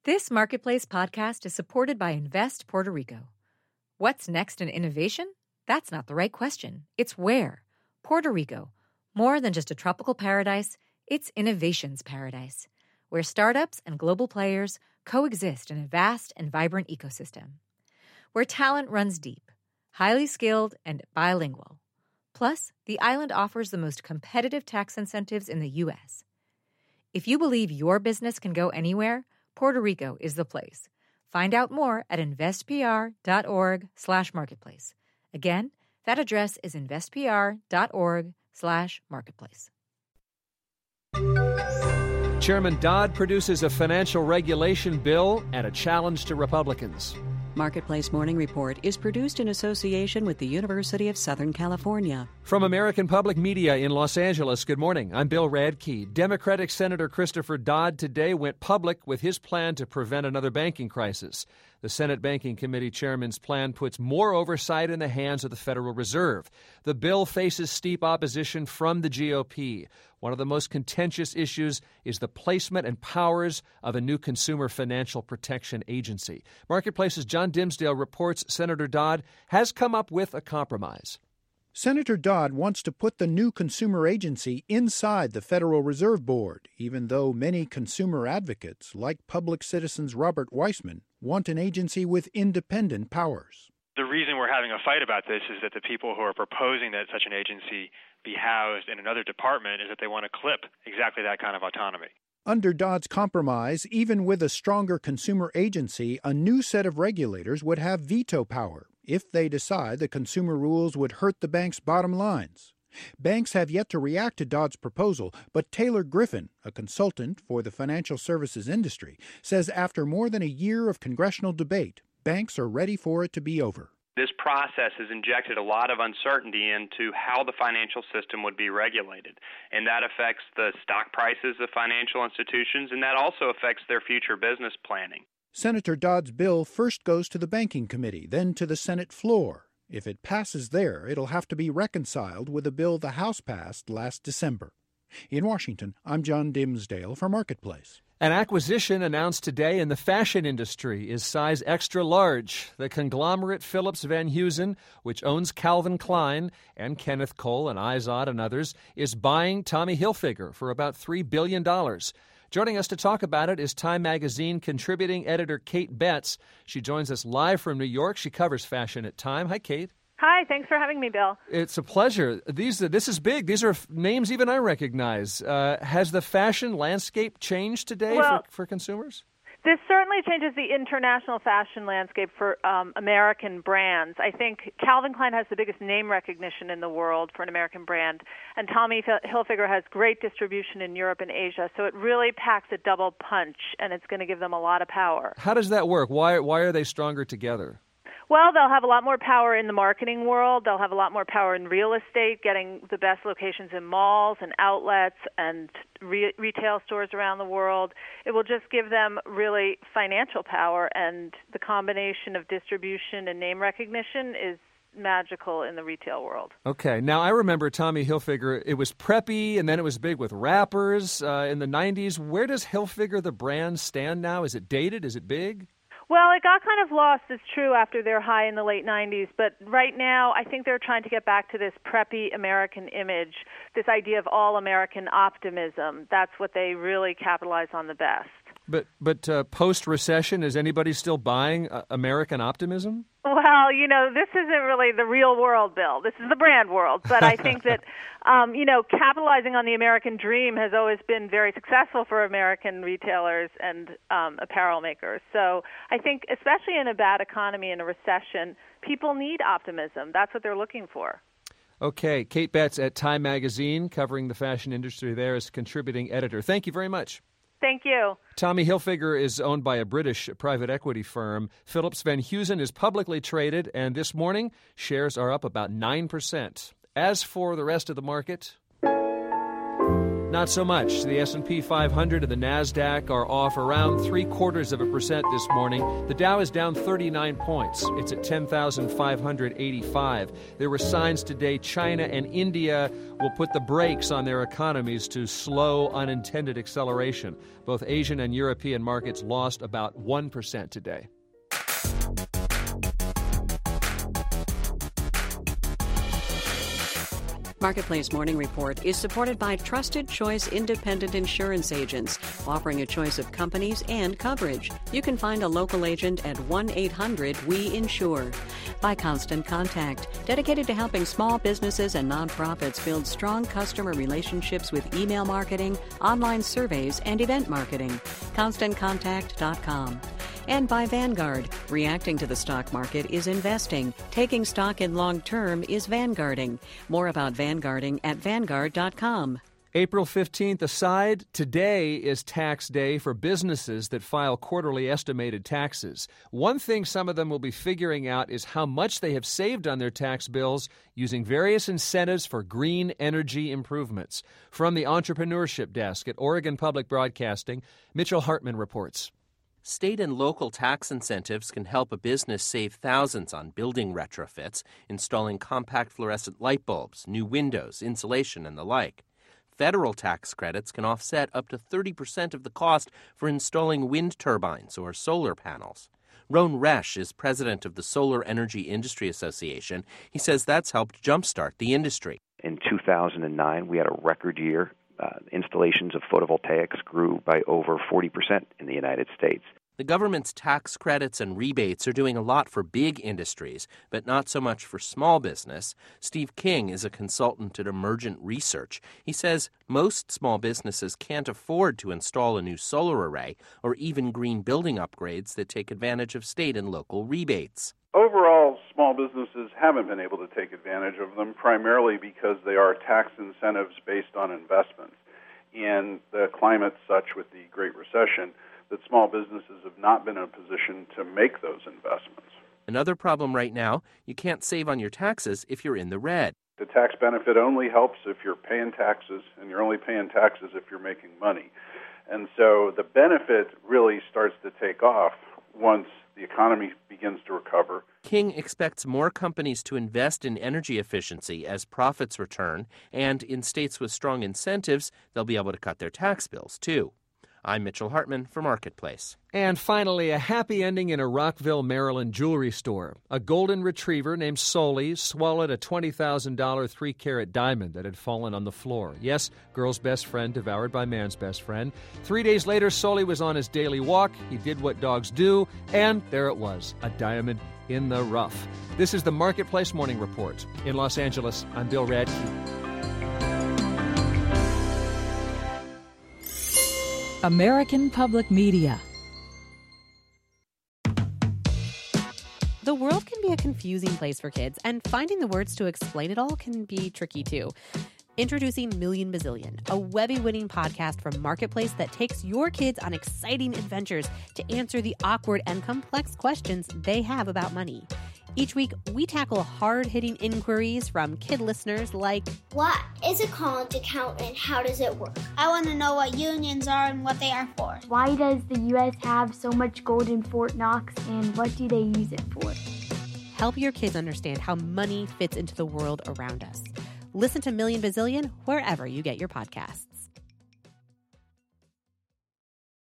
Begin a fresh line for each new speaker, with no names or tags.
This Marketplace podcast is supported by Invest Puerto Rico. What's next in innovation? That's not the right question. It's where. Puerto Rico. More than just a tropical paradise, it's innovation's paradise, where startups and global players coexist in a vast and vibrant ecosystem. Where talent runs deep, highly skilled, and bilingual. Plus, the island offers the most competitive tax incentives in the U.S. If you believe your business can go anywhere, Puerto Rico is the place. Find out more at investpr.org/marketplace. Again, that address is investpr.org/marketplace.
Chairman Dodd produces a financial regulation bill and a challenge to Republicans.
Marketplace Morning Report is produced in association with the University of Southern California.
From American Public Media in Los Angeles, good morning. I'm Bill Radke. Democratic Senator Christopher Dodd today went public with his plan to prevent another banking crisis. The Senate Banking Committee chairman's plan puts more oversight in the hands of the Federal Reserve. The bill faces steep opposition from the GOP. One of the most contentious issues is the placement and powers of a new Consumer Financial Protection Agency. Marketplace's John Dimsdale reports Senator Dodd has come up with a compromise.
Senator Dodd wants to put the new consumer agency inside the Federal Reserve Board, even though many consumer advocates, like Public Citizen's Robert Weissman, want an agency with independent powers.
The reason we're having a fight about this is that the people who are proposing that such an agency be housed in another department is that they want to clip exactly that kind of autonomy.
Under Dodd's compromise, even with a stronger consumer agency, a new set of regulators would have veto power if they decide the consumer rules would hurt the bank's bottom lines. Banks have yet to react to Dodd's proposal, but Taylor Griffin, a consultant for the financial services industry, says after more than a year of congressional debate, banks are ready for it to be over.
This process has injected a lot of uncertainty into how the financial system would be regulated, and that affects the stock prices of financial institutions, and that also affects their future business planning.
Senator Dodd's bill first goes to the Banking Committee, then to the Senate floor. If it passes there, it'll have to be reconciled with a bill the House passed last December. In Washington, I'm John Dimsdale for Marketplace.
An acquisition announced today in the fashion industry is size extra large. The conglomerate Phillips Van Heusen, which owns Calvin Klein and Kenneth Cole and Izod and others, is buying Tommy Hilfiger for about $3 billion. Joining us to talk about it is Time Magazine contributing editor Kate Betts. She joins us live from New York. She covers fashion at Time. Hi, Kate.
Hi, thanks for having me, Bill.
It's a pleasure. This is big. These are names even I recognize. Has the fashion landscape changed today for consumers?
This certainly changes the international fashion landscape for American brands. I think Calvin Klein has the biggest name recognition in the world for an American brand, and Tommy Hilfiger has great distribution in Europe and Asia, so it really packs a double punch, and it's going to give them a lot of power.
How does that work? Why are they stronger together?
Well, they'll have a lot more power in the marketing world. They'll have a lot more power in real estate, getting the best locations in malls and outlets and retail stores around the world. It will just give them really financial power, and the combination of distribution and name recognition is magical in the retail world.
Okay. Now, I remember Tommy Hilfiger, it was preppy, and then it was big with rappers in the 90s. Where does Hilfiger, the brand, stand now? Is it dated? Is it big?
Well, it got kind of lost, it's true, after their high in the late 90s. But right now, I think they're trying to get back to this preppy American image, this idea of all-American optimism. That's what they really capitalize on the best.
But post-recession, is anybody still buying American optimism?
Well, this isn't really the real world, Bill. This is the brand world. But I think that, capitalizing on the American dream has always been very successful for American retailers and apparel makers. So I think, especially in a bad economy, in a recession, people need optimism. That's what they're looking for.
Okay. Kate Betts at Time Magazine, covering the fashion industry there as contributing editor. Thank you very much.
Thank you.
Tommy Hilfiger is owned by a British private equity firm. Phillips Van Heusen is publicly traded, and this morning, shares are up about 9%. As for the rest of the market... Not so much. The S&P 500 and the NASDAQ are off around 0.75% this morning. The Dow is down 39 points. It's at 10,585. There were signs today China and India will put the brakes on their economies to slow unintended acceleration. Both Asian and European markets lost about 1% today.
Marketplace Morning Report is supported by Trusted Choice Independent Insurance Agents, offering a choice of companies and coverage. You can find a local agent at 1-800-WE-INSURE. By Constant Contact, dedicated to helping small businesses and nonprofits build strong customer relationships with email marketing, online surveys, and event marketing. ConstantContact.com. And by Vanguard. Reacting to the stock market is investing. Taking stock in long term is vanguarding. More about vanguarding at Vanguard.com.
April 15th aside, today is tax day for businesses that file quarterly estimated taxes. One thing some of them will be figuring out is how much they have saved on their tax bills using various incentives for green energy improvements. From the Entrepreneurship Desk at Oregon Public Broadcasting, Mitchell Hartman reports.
State and local tax incentives can help a business save thousands on building retrofits, installing compact fluorescent light bulbs, new windows, insulation, and the like. Federal tax credits can offset up to 30% of the cost for installing wind turbines or solar panels. Ron Resch is president of the Solar Energy Industry Association. He says that's helped jumpstart the industry.
In 2009, we had a record year. Installations of photovoltaics grew by over 40% in the United States.
The government's tax credits and rebates are doing a lot for big industries, but not so much for small business. Steve King is a consultant at Emergent Research. He says most small businesses can't afford to install a new solar array or even green building upgrades that take advantage of state and local rebates.
Overall, small businesses haven't been able to take advantage of them, primarily because they are tax incentives based on investments. And the climate's such with the Great Recession that small businesses have not been in a position to make those investments.
Another problem right now, you can't save on your taxes if you're in the red.
The tax benefit only helps if you're paying taxes, and you're only paying taxes if you're making money. And so the benefit really starts to take off once the economy begins to recover.
King expects more companies to invest in energy efficiency as profits return, and in states with strong incentives, they'll be able to cut their tax bills, too. I'm Mitchell Hartman for Marketplace.
And finally, a happy ending in a Rockville, Maryland jewelry store. A golden retriever named Soli swallowed a $20,000 3-carat diamond that had fallen on the floor. Yes, girl's best friend devoured by man's best friend. 3 days later, Soli was on his daily walk. He did what dogs do, and there it was, a diamond in the rough. This is the Marketplace Morning Report. In Los Angeles, I'm Bill Radke.
American Public Media.
The world can be a confusing place for kids, and finding the words to explain it all can be tricky too. Introducing Million Bazillion, a Webby-winning podcast from Marketplace that takes your kids on exciting adventures to answer the awkward and complex questions they have about money. Each week, we tackle hard-hitting inquiries from kid listeners like,
what is a college account and how does it work? I want to know what unions are and what they are for.
Why does the U.S. have so much gold in Fort Knox and what do they use it for?
Help your kids understand how money fits into the world around us. Listen to Million Bazillion wherever you get your podcasts.